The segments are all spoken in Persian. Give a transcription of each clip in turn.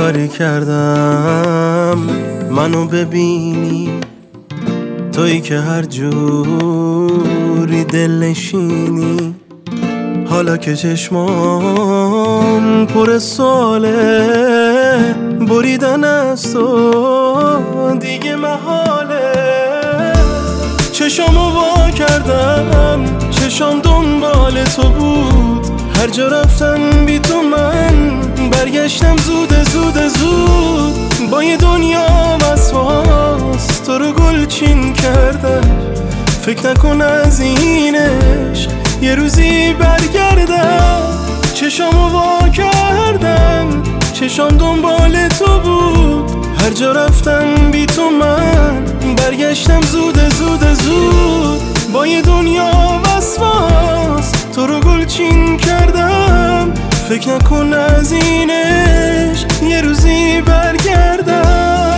کاری کردم منو ببینی، تویی که هر جوری دل نشینی. حالا که چشمام پر سواله، بریدن از تو دیگه محاله. چشامو وا کردم، چشام دنبال تو بود. هر جا رفتن بی تو من برگشتم زود. با یه دنیا وسواس تو رو گلچین کردم. فکر نکن از اینش یه روزی برگردم. چشامو وا کردم، چشام دنبال تو بود. هر جا رفتم بی تو من برگشتم زود. با یه دنیا وسواس تو رو گلچین کردم. فکر نکن از اینش یه روزی برگردم.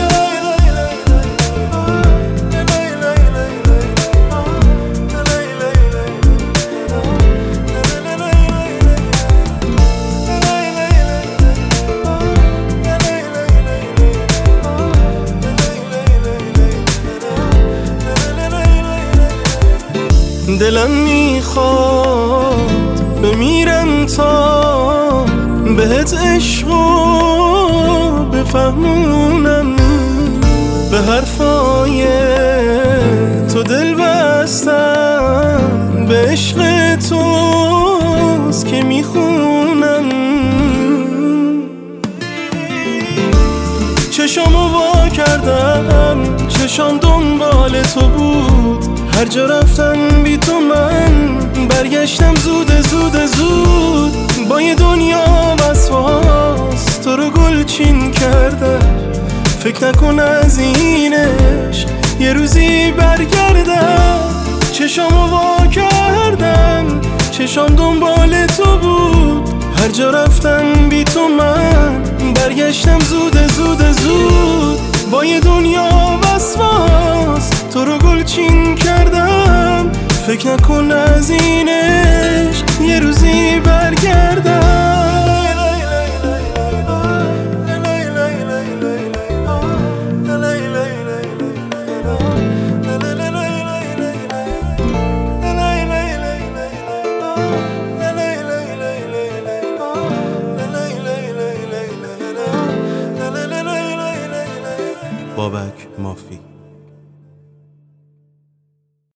دلم میخواد بمیرم تا بهت عشقو بفهمونم. به حرفای تو دل بستم، به عشق توست که میخونم. چشامو وا کردم، چشام دنبال تو بود. هر جا رفتن بی تو من برگشتم زود. با یه دنیا وسواس تو رو گلچین کردم. فکر نکن از اینش یه روزی برگردم. چشامو وا کردم، چشام دنبال تو بود. هر جا رفتن بی تو من برگشتم زود. با یه دنیا وسواس تو رو گلچین کردم. فکر نکن از اینش یه روزی برگردم. بابک مافی.